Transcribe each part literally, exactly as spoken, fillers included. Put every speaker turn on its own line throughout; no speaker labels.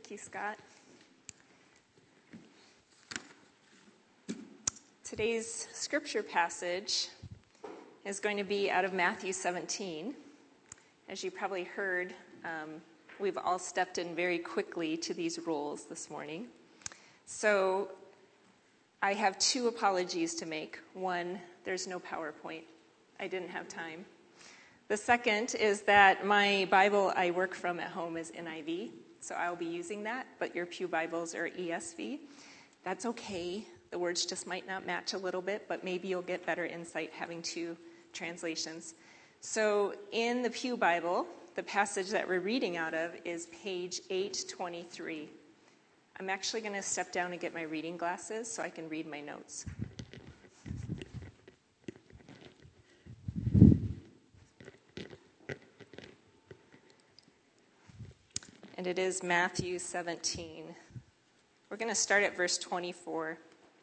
Thank you, Scott. Today's scripture passage is going to be out of Matthew seventeen. As you probably heard, um, we've all stepped in very quickly to these rules this morning. So I have two apologies to make. One, there's no PowerPoint. I didn't have time. The second is that my Bible I work from at home is N I V, so I'll be using that, but your pew Bibles are E S V. That's okay. The words just might not match a little bit, but maybe you'll get better insight having two translations. So in the pew Bible, the passage that we're reading out of is page eight twenty-three. I'm actually going to step down and get my reading glasses so I can read my notes. And it is Matthew seventeen. We're going to start at verse twenty-four.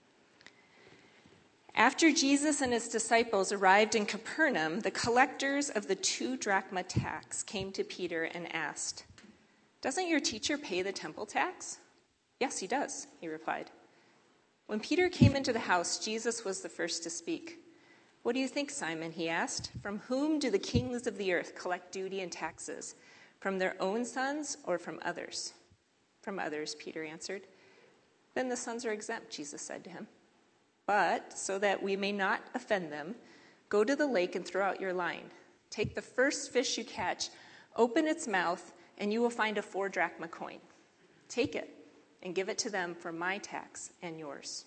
After Jesus and his disciples arrived in Capernaum, the collectors of the two drachma tax came to Peter and asked, "Doesn't your teacher pay the temple tax?" "Yes, he does," he replied. When Peter came into the house, Jesus was the first to speak. "What do you think, Simon?" he asked. "From whom do the kings of the earth collect duty and taxes? From their own sons or from others?" "From others," Peter answered. "Then the sons are exempt," Jesus said to him. "But so that we may not offend them, go to the lake and throw out your line. Take the first fish you catch, open its mouth, and you will find a four drachma coin. Take it and give it to them for my tax and yours."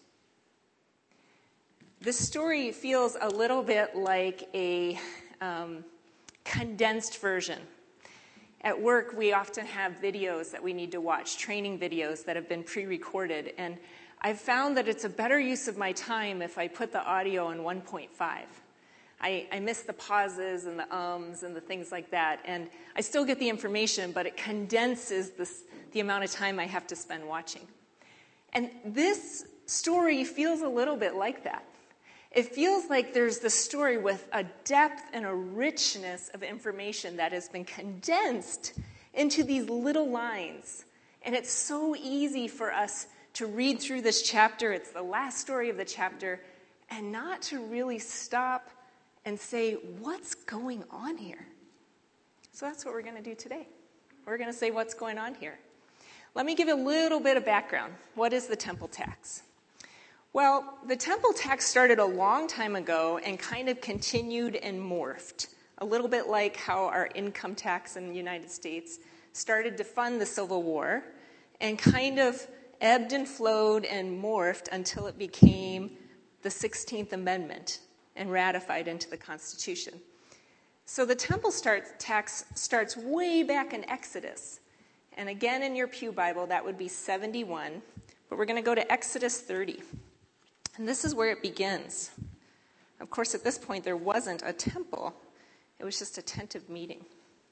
This story feels a little bit like a um, condensed version. At work, we often have videos that we need to watch, training videos that have been pre-recorded, and I've found that it's a better use of my time if I put the audio on one point five. I, I miss the pauses and the ums and the things like that, and I still get the information, but it condenses this, the amount of time I have to spend watching. And this story feels a little bit like that. It feels like there's this story with a depth and a richness of information that has been condensed into these little lines. And it's so easy for us to read through this chapter. It's the last story of the chapter, and not to really stop and say, what's going on here? So that's what we're going to do today. We're going to say what's going on here. Let me give you a little bit of background. What is the temple tax? Well, the temple tax started a long time ago and kind of continued and morphed, a little bit like how our income tax in the United States started to fund the Civil War and kind of ebbed and flowed and morphed until it became the sixteenth Amendment and ratified into the Constitution. So the temple start, tax starts way back in Exodus. And again, in your pew Bible, that would be seventy-one. But we're going to go to Exodus thirty. And this is where it begins. Of course, at this point, there wasn't a temple. It was just a tent of meeting.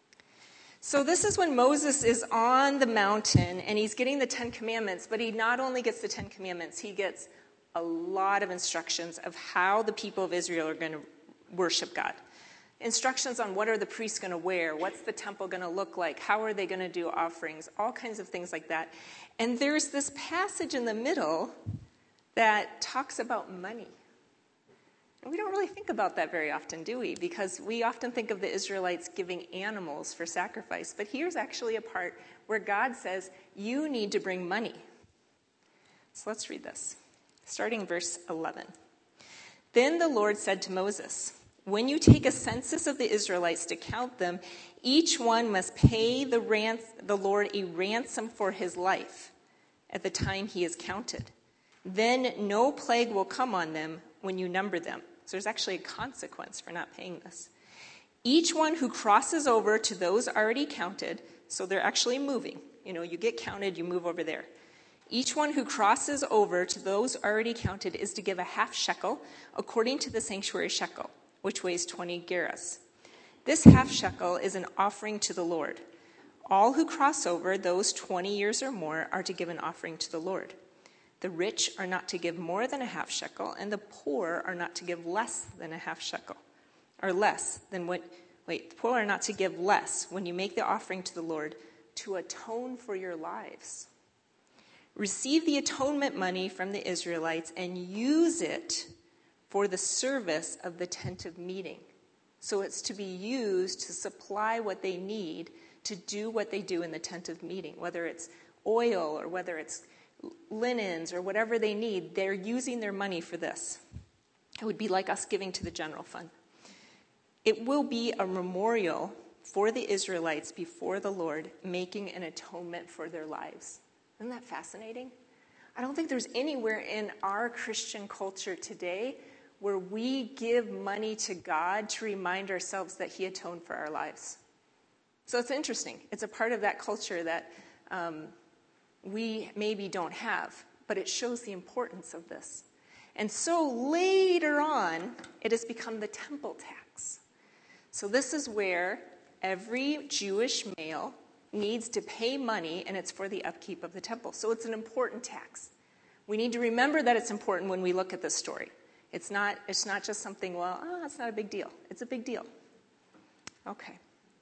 So this is when Moses is on the mountain, and he's getting the Ten Commandments, but he not only gets the Ten Commandments, he gets a lot of instructions of how the people of Israel are going to worship God. Instructions on what are the priests going to wear, what's the temple going to look like, how are they going to do offerings, all kinds of things like that. And there's this passage in the middle that talks about money. And we don't really think about that very often, do we? Because we often think of the Israelites giving animals for sacrifice. But here's actually a part where God says, you need to bring money. So let's read this, starting verse eleven. Then the Lord said to Moses, "When you take a census of the Israelites to count them, each one must pay the, rans- the Lord a ransom for his life at the time he is counted. Then no plague will come on them when you number them." So there's actually a consequence for not paying this. "Each one who crosses over to those already counted," so they're actually moving. You know, you get counted, you move over there. "Each one who crosses over to those already counted is to give a half shekel according to the sanctuary shekel, which weighs twenty gerahs. This half shekel is an offering to the Lord. All who cross over those twenty years or more are to give an offering to the Lord. The rich are not to give more than a half shekel, and the poor are not to give less than a half shekel, or less than what, wait, the poor are not to give less when you make the offering to the Lord to atone for your lives. Receive the atonement money from the Israelites and use it for the service of the tent of meeting. So it's to be used to supply what they need to do what they do in the tent of meeting, whether it's oil or whether it's linens or whatever they need. They're using their money for this. It would be like us giving to the general fund. It will be a memorial for the Israelites before the Lord, making an atonement for their lives. Isn't that fascinating? I don't think there's anywhere in our Christian culture today where we give money to God to remind ourselves that he atoned for our lives. So it's interesting. It's a part of that culture that um, we maybe don't have, but it shows the importance of this. And so later on, it has become the temple tax. So this is where every Jewish male needs to pay money, and it's for the upkeep of the temple. So it's an important tax. We need to remember that it's important when we look at this story. It's not, it's not just something, well, oh, it's not a big deal. It's a big deal. Okay.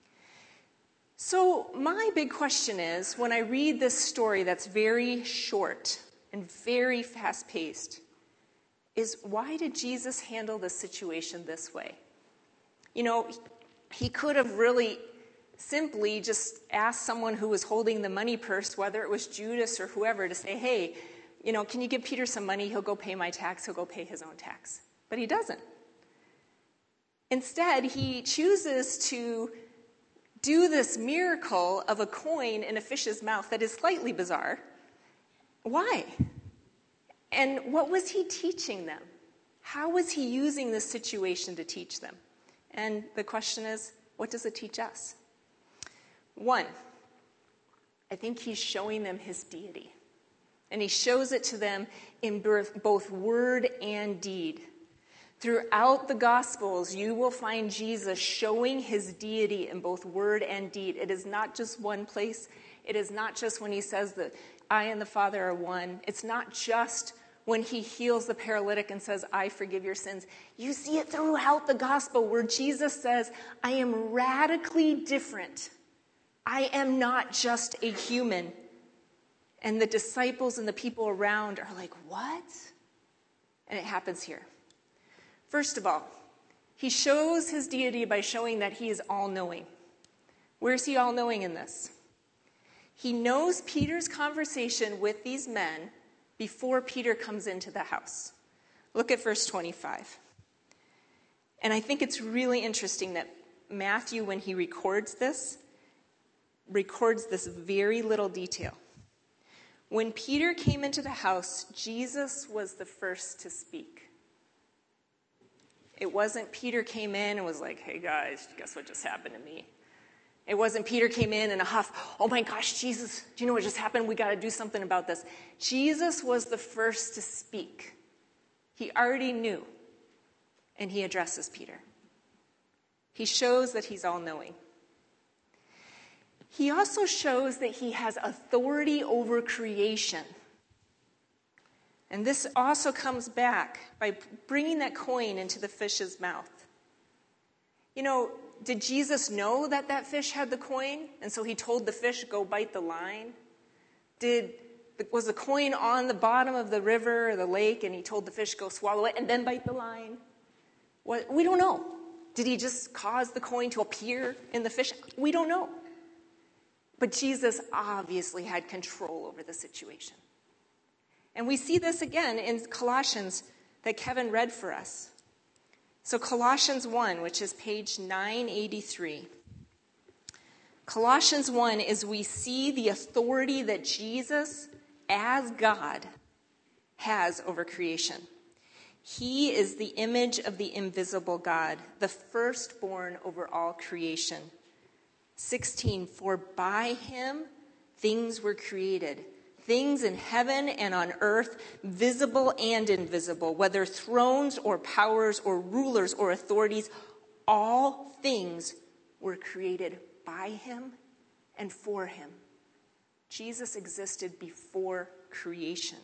So my big question is, when I read this story that's very short and very fast-paced, is why did Jesus handle this situation this way? You know, he could have really simply just asked someone who was holding the money purse, whether it was Judas or whoever, to say, hey, you know, can you give Peter some money? He'll go pay my tax. He'll go pay his own tax. But he doesn't. Instead, he chooses to do this miracle of a coin in a fish's mouth that is slightly bizarre. Why? And what was he teaching them? How was he using this situation to teach them? And the question is, what does it teach us? One, I think he's showing them his deity. And he shows it to them in both word and deed. Throughout the Gospels, you will find Jesus showing his deity in both word and deed. It is not just one place. It is not just when he says that I and the Father are one. It's not just when he heals the paralytic and says, I forgive your sins. You see it throughout the Gospel where Jesus says, I am radically different. I am not just a human. And the disciples and the people around are like, what? And it happens here. First of all, he shows his deity by showing that he is all-knowing. Where's he all-knowing in this? He knows Peter's conversation with these men before Peter comes into the house. Look at verse twenty-five. And I think it's really interesting that Matthew, when he records this, records this very little detail. When Peter came into the house, Jesus was the first to speak. It wasn't Peter came in and was like, hey guys, guess what just happened to me? It wasn't Peter came in in a huff, oh my gosh, Jesus, do you know what just happened? We got to do something about this. Jesus was the first to speak. He already knew, and he addresses Peter. He shows that he's all-knowing. He also shows that he has authority over creation. And this also comes back by bringing that coin into the fish's mouth. You know, did Jesus know that that fish had the coin? And so he told the fish, go bite the line? Did, was the coin on the bottom of the river or the lake and he told the fish, go swallow it and then bite the line? What, we don't know. Did he just cause the coin to appear in the fish? We don't know. But Jesus obviously had control over the situation. And we see this again in Colossians that Kevin read for us. So Colossians one, which is page nine eighty-three. Colossians one is we see the authority that Jesus, as God, has over creation. He is the image of the invisible God, the firstborn over all creation. sixteen, for by him things were created, things in heaven and on earth, visible and invisible, whether thrones or powers or rulers or authorities, all things were created by him and for him. Jesus existed before creation.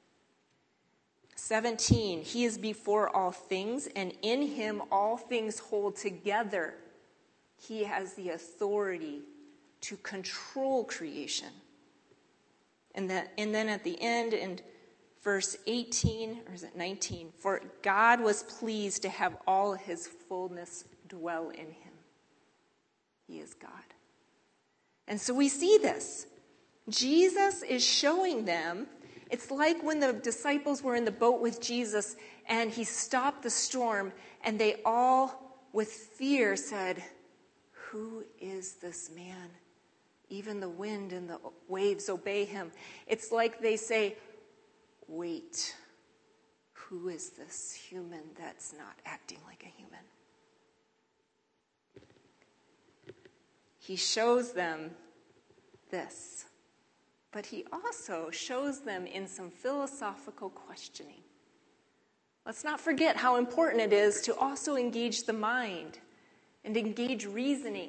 seventeen, he is before all things, and in him all things hold together. He has the authority to control creation. And, that, and then at the end, in verse eighteen, or is it nineteen? For God was pleased to have all his fullness dwell in him. He is God. And so we see this. Jesus is showing them, it's like when the disciples were in the boat with Jesus and he stopped the storm and they all, with fear, said, "Who is this man? Even the wind and the waves obey him." It's like they say, "Wait, who is this human that's not acting like a human?" He shows them this, but he also shows them in some philosophical questioning. Let's not forget how important it is to also engage the mind and engage reasoning.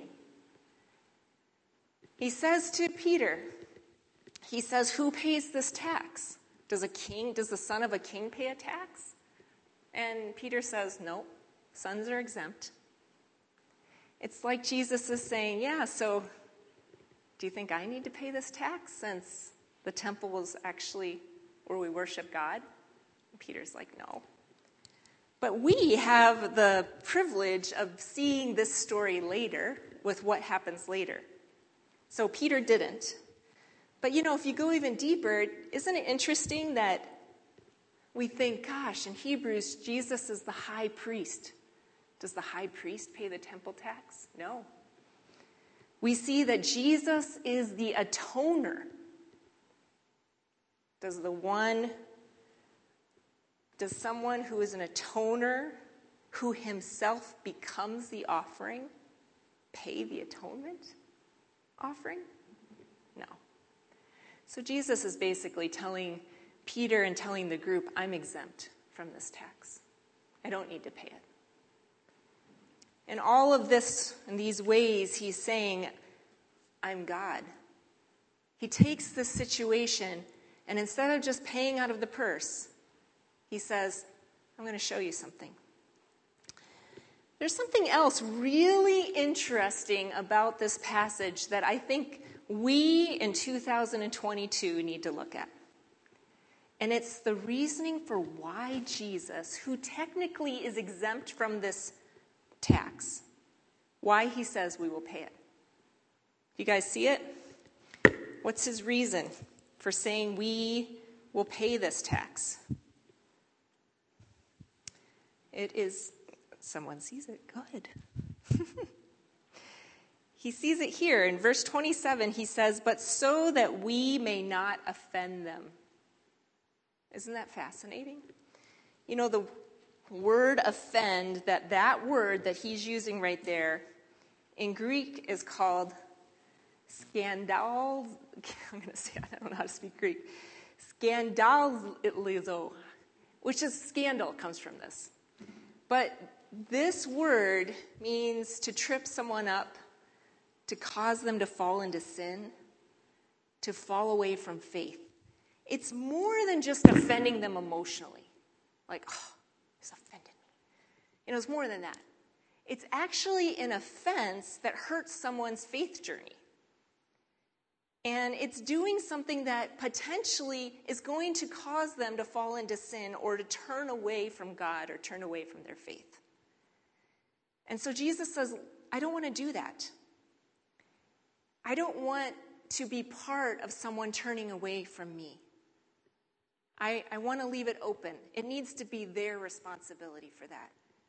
He says to Peter, he says, "Who pays this tax? Does a king, does the son of a king pay a tax?" And Peter says, "No, sons are exempt." It's like Jesus is saying, yeah, so do you think I need to pay this tax since the temple was actually where we worship God? And Peter's like, no. But we have the privilege of seeing this story later with what happens later. So Peter didn't. But, you know, if you go even deeper, isn't it interesting that we think, gosh, in Hebrews, Jesus is the high priest. Does the high priest pay the temple tax? No. We see that Jesus is the atoner. Does the one, does someone who is an atoner, who himself becomes the offering, pay the atonement offering? No. So Jesus is basically telling Peter and telling the group, I'm exempt from this tax. I don't need to pay it. In all of this, in these ways, he's saying, I'm God. He takes this situation, and instead of just paying out of the purse, he says, I'm going to show you something. There's something else really interesting about this passage that I think we in two thousand twenty-two need to look at. And it's the reasoning for why Jesus, who technically is exempt from this tax, why he says we will pay it. You guys see it? What's his reason for saying we will pay this tax? It is, someone sees it, good. He sees it here in verse twenty-seven. He says, but so that we may not offend them. Isn't that fascinating? You know, the word offend, that that word that he's using right there in Greek is called scandal. I'm going to say, I don't know how to speak Greek. Scandalizo, which is scandal, comes from this. But this word means to trip someone up, to cause them to fall into sin, to fall away from faith. It's more than just offending them emotionally. Like, oh, this offended me. You know, it's more than that. It's actually an offense that hurts someone's faith journey. And it's doing something that potentially is going to cause them to fall into sin or to turn away from God or turn away from their faith. And so Jesus says, I don't want to do that. I don't want to be part of someone turning away from me. I, I want to leave it open. It needs to be their responsibility for that.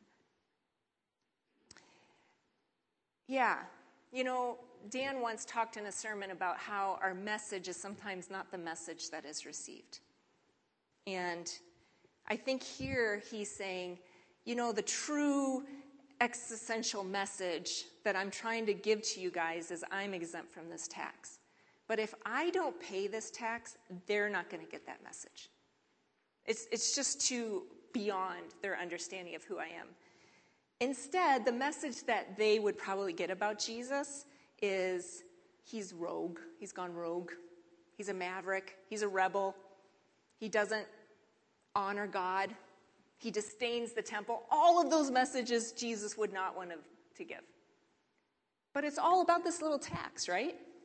Yeah, you know, Dan once talked in a sermon about how our message is sometimes not the message that is received. And I think here he's saying, you know, the true existential message that I'm trying to give to you guys is I'm exempt from this tax. But if I don't pay this tax, they're not going to get that message. It's, it's just too beyond their understanding of who I am. Instead, the message that they would probably get about Jesus is he's rogue. He's gone rogue. He's a maverick. He's a rebel. He doesn't honor God. He disdains the temple. All of those messages Jesus would not want to, to give. But it's all about this little tax, right?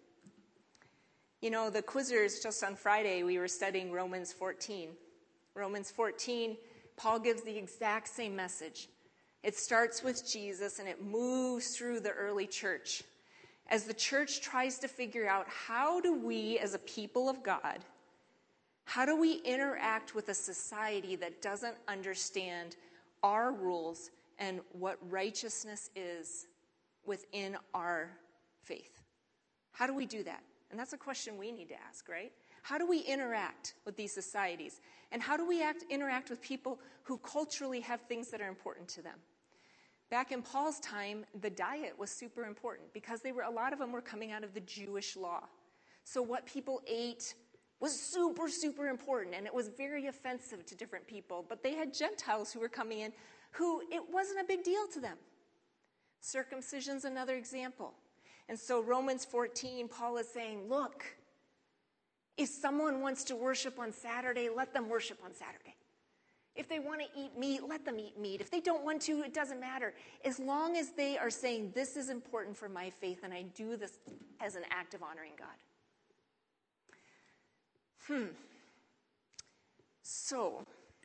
You know, the quizzers, just on Friday, we were studying Romans fourteen. Romans fourteen, Paul gives the exact same message. It starts with Jesus and it moves through the early church. As the church tries to figure out, how do we as a people of God, how do we interact with a society that doesn't understand our rules and what righteousness is within our faith? How do we do that? And that's a question we need to ask, right? How do we interact with these societies? And how do we act, interact with people who culturally have things that are important to them? Back in Paul's time, the diet was super important because they were, a lot of them were coming out of the Jewish law. So what people ate was super, super important, and it was very offensive to different people. But they had Gentiles who were coming in who it wasn't a big deal to them. Circumcision's another example. And so Romans fourteen, Paul is saying, look, if someone wants to worship on Saturday, let them worship on Saturday. If they want to eat meat, let them eat meat. If they don't want to, it doesn't matter. As long as they are saying, this is important for my faith, and I do this as an act of honoring God. Hmm. So,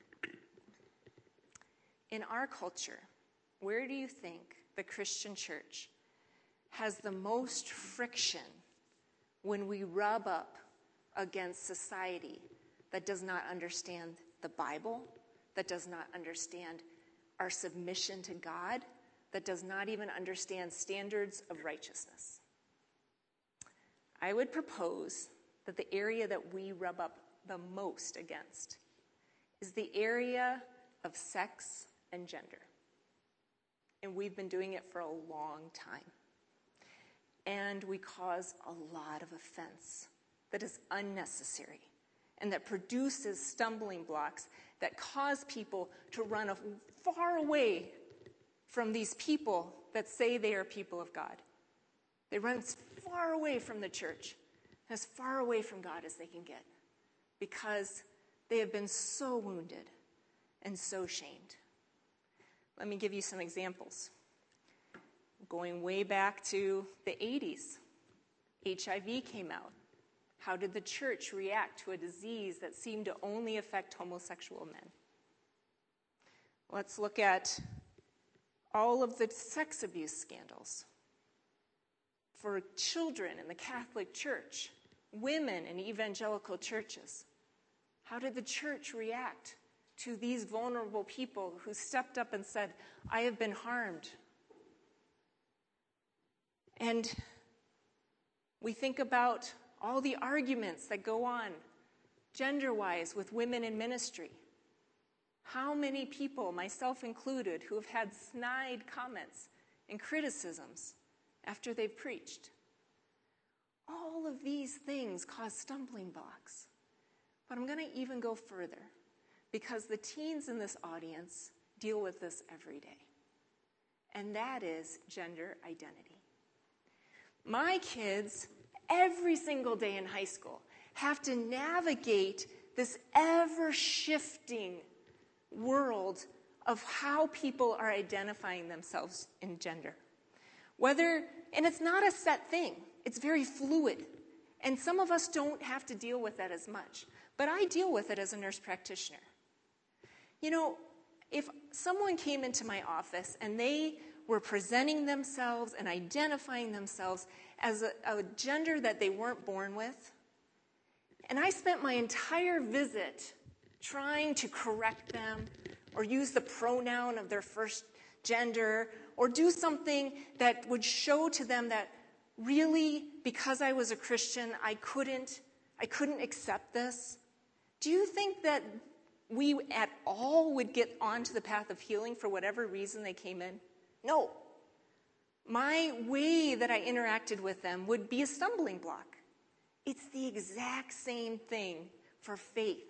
in our culture, where do you think the Christian church has the most friction when we rub up against society that does not understand the Bible, that does not understand our submission to God, that does not even understand standards of righteousness? I would propose that the area that we rub up the most against is the area of sex and gender. And we've been doing it for a long time. And we cause a lot of offense that is unnecessary and that produces stumbling blocks that cause people to run far away from these people that say they are people of God. They run as far away from the church, as far away from God as they can get, because they have been so wounded and so shamed. Let me give you some examples. Going way back to the eighties, H I V came out. How did the church react to a disease that seemed to only affect homosexual men? Let's look at all of the sex abuse scandals. For children in the Catholic Church, women in evangelical churches, how did the church react to these vulnerable people who stepped up and said, I have been harmed? And we think about all the arguments that go on gender-wise with women in ministry. How many people, myself included, who have had snide comments and criticisms after they've preached? All of these things cause stumbling blocks. But I'm going to even go further, because the teens in this audience deal with this every day. And that is gender identity. My kids, every single day in high school, have to navigate this ever-shifting world of how people are identifying themselves in gender. Whether, and it's not a set thing. It's very fluid. And some of us don't have to deal with that as much. But I deal with it as a nurse practitioner. You know, if someone came into my office and they were presenting themselves and identifying themselves as a, a gender that they weren't born with, and I spent my entire visit trying to correct them or use the pronoun of their first gender or do something that would show to them that really, because I was a Christian, I couldn't, I couldn't accept this. Do you think that we at all would get onto the path of healing for whatever reason they came in? No. My way that I interacted with them would be a stumbling block. It's the exact same thing for faith.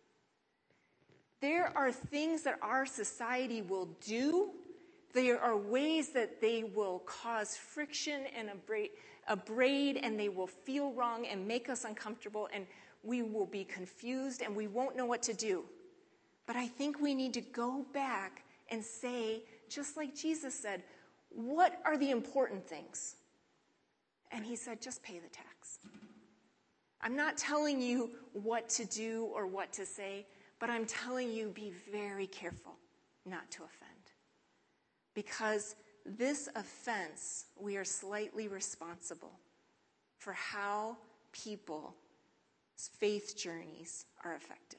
There are things that our society will do. There are ways that they will cause friction and abrade, abrade, and they will feel wrong and make us uncomfortable, and we will be confused and we won't know what to do. But I think we need to go back and say, just like Jesus said, what are the important things? And he said, just pay the tax. I'm not telling you what to do or what to say, but I'm telling you be very careful not to offend. Because this offense, we are slightly responsible for how people's faith journeys are affected.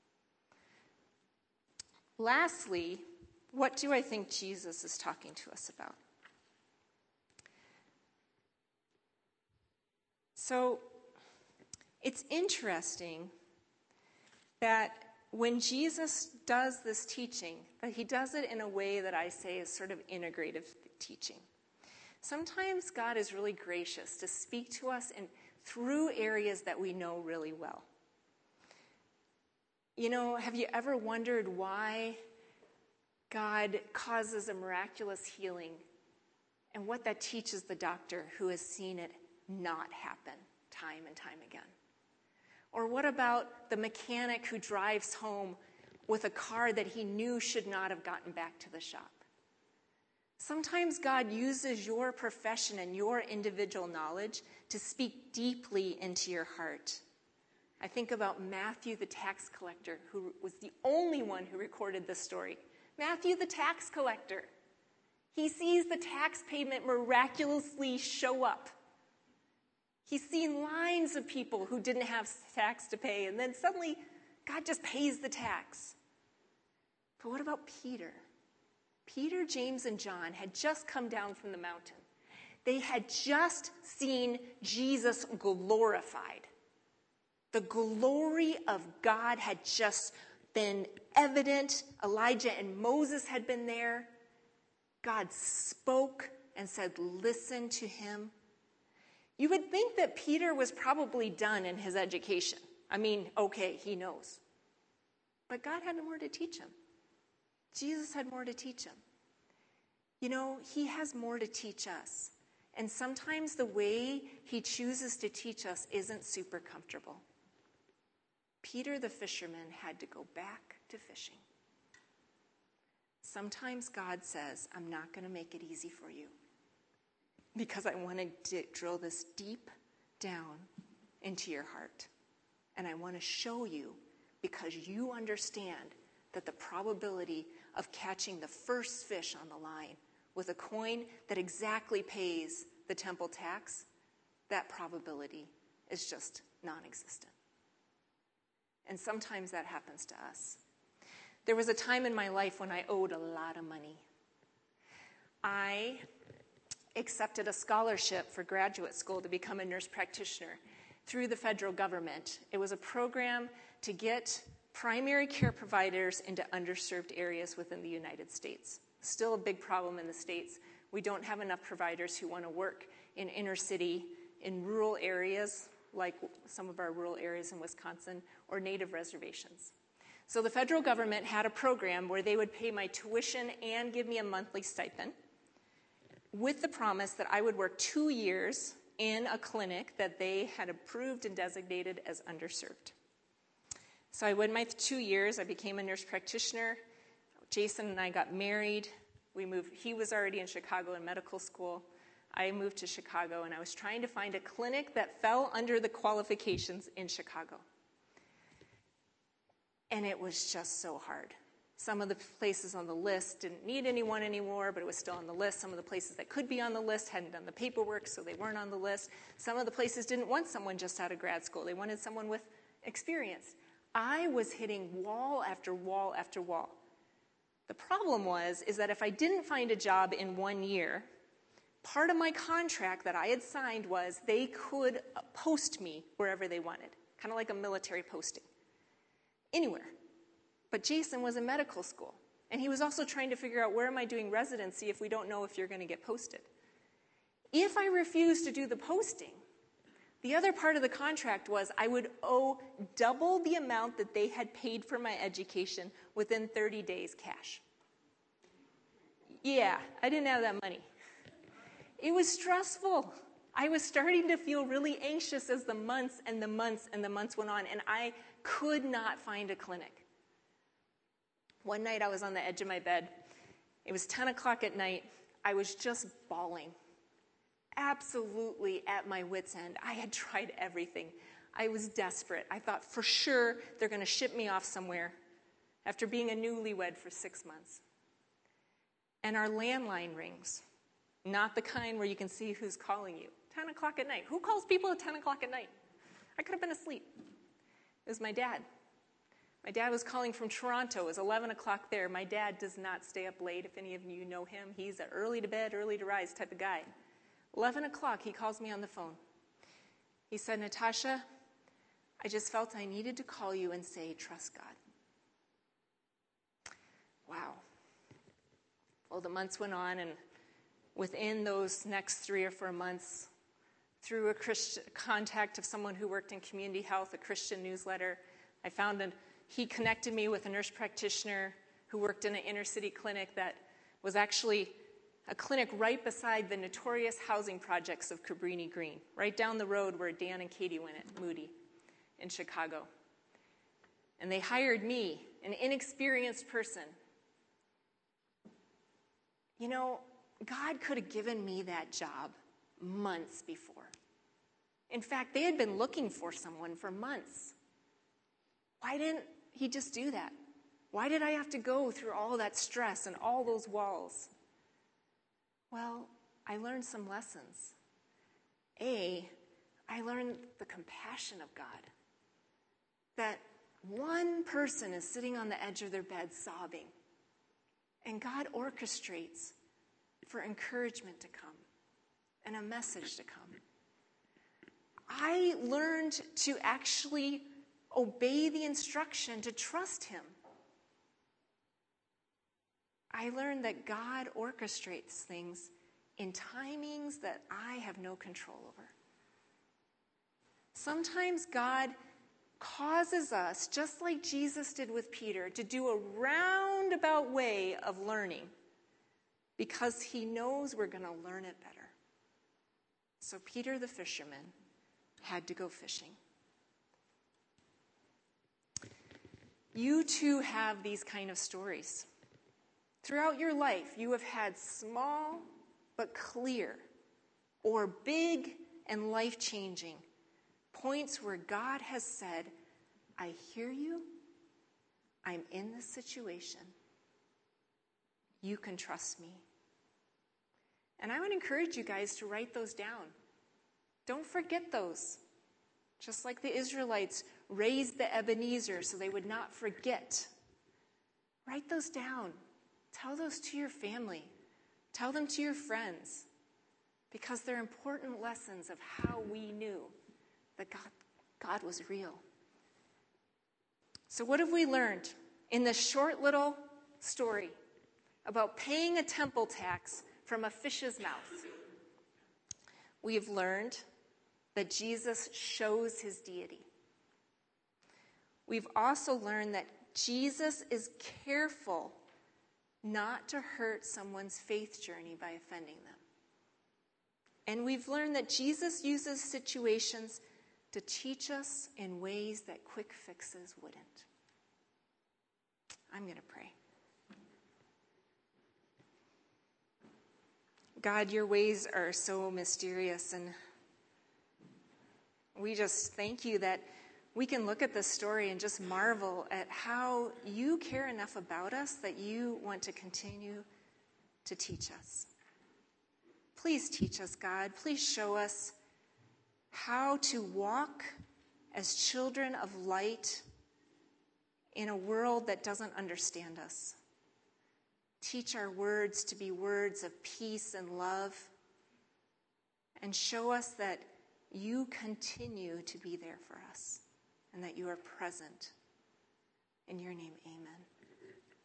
Lastly, what do I think Jesus is talking to us about? So, it's interesting that when Jesus does this teaching, that he does it in a way that I say is sort of integrative teaching. Sometimes God is really gracious to speak to us in, through areas that we know really well. You know, have you ever wondered why God causes a miraculous healing and what that teaches the doctor who has seen it not happen time and time again? Or what about the mechanic who drives home with a car that he knew should not have gotten back to the shop? Sometimes God uses your profession and your individual knowledge to speak deeply into your heart. I think about Matthew the tax collector, who was the only one who recorded this story. Matthew the tax collector. He sees the tax payment miraculously show up. He's seen lines of people who didn't have tax to pay, and then suddenly God just pays the tax. But what about Peter? Peter, James, and John had just come down from the mountain. They had just seen Jesus glorified. The glory of God had just been evident. Elijah and Moses had been there. God spoke and said, "Listen to him." You would think that Peter was probably done in his education. I mean, okay, he knows. But God had more to teach him. Jesus had more to teach him. You know, he has more to teach us. And sometimes the way he chooses to teach us isn't super comfortable. Peter the fisherman had to go back to fishing. Sometimes God says, I'm not going to make it easy for you, because I want to drill this deep down into your heart. And I want to show you, because you understand that the probability of catching the first fish on the line with a coin that exactly pays the temple tax, that probability is just non-existent. And sometimes that happens to us. There was a time in my life when I owed a lot of money. I accepted a scholarship for graduate school to become a nurse practitioner through the federal government. It was a program to get primary care providers into underserved areas within the United States. Still a big problem in the States. We don't have enough providers who want to work in inner city, in rural areas, like some of our rural areas in Wisconsin, or native reservations. So the federal government had a program where they would pay my tuition and give me a monthly stipend, with the promise that I would work two years in a clinic that they had approved and designated as underserved. So I went my two years. I became a nurse practitioner. Jason and I got married. We moved. He was already in Chicago in medical school. I moved to Chicago, and I was trying to find a clinic that fell under the qualifications in Chicago. And it was just so hard. Some of the places on the list didn't need anyone anymore, but it was still on the list. Some of the places that could be on the list hadn't done the paperwork, so they weren't on the list. Some of the places didn't want someone just out of grad school. They wanted someone with experience. I was hitting wall after wall after wall. The problem was, is that if I didn't find a job in one year, part of my contract that I had signed was they could post me wherever they wanted, kind of like a military posting, anywhere. But Jason was in medical school, and he was also trying to figure out, where am I doing residency if we don't know if you're going to get posted? If I refused to do the posting, the other part of the contract was I would owe double the amount that they had paid for my education within thirty days cash. Yeah, I didn't have that money. It was stressful. I was starting to feel really anxious as the months and the months and the months went on, and I could not find a clinic. One night I was on the edge of my bed. It was ten o'clock at night. I was just bawling, absolutely at my wit's end. I had tried everything. I was desperate. I thought for sure they're going to ship me off somewhere after being a newlywed for six months. And our landline rings, not the kind where you can see who's calling you. ten o'clock at night. Who calls people at ten o'clock at night? I could have been asleep. It was my dad. My dad was calling from Toronto. It was eleven o'clock there. My dad does not stay up late. If any of you know him, he's an early to bed, early to rise type of guy. eleven o'clock, he calls me on the phone. He said, Natasha, I just felt I needed to call you and say, trust God. Wow. Well, the months went on, and within those next three or four months, through a Christian contact of someone who worked in community health, a Christian newsletter, I found an, he connected me with a nurse practitioner who worked in an inner city clinic that was actually a clinic right beside the notorious housing projects of Cabrini Green, right down the road where Dan and Katie went at Moody in Chicago. And they hired me, an inexperienced person. You know, God could have given me that job months before. In fact, they had been looking for someone for months. Why didn't he just do that? Why did I have to go through all that stress and all those walls? Well, I learned some lessons. A, I learned the compassion of God. That one person is sitting on the edge of their bed sobbing, and God orchestrates for encouragement to come and a message to come. I learned to actually obey the instruction to trust him. I learned that God orchestrates things in timings that I have no control over. Sometimes God causes us, just like Jesus did with Peter, to do a roundabout way of learning because he knows we're going to learn it better. So Peter the fisherman had to go fishing. You too have these kind of stories. Throughout your life, you have had small but clear or big and life-changing points where God has said, I hear you. I'm in this situation. You can trust me. And I would encourage you guys to write those down. Don't forget those. Just like the Israelites raised the Ebenezer so they would not forget. Write those down. Tell those to your family. Tell them to your friends. Because they're important lessons of how we knew that God, God was real. So what have we learned in this short little story about paying a temple tax from a fish's mouth? We have learned that Jesus shows his deity. We've also learned that Jesus is careful not to hurt someone's faith journey by offending them. And we've learned that Jesus uses situations to teach us in ways that quick fixes wouldn't. I'm going to pray. God, your ways are so mysterious, and we just thank you that we can look at this story and just marvel at how you care enough about us that you want to continue to teach us. Please teach us, God. Please show us how to walk as children of light in a world that doesn't understand us. Teach our words to be words of peace and love, and show us that you continue to be there for us and that you are present. In your name, amen.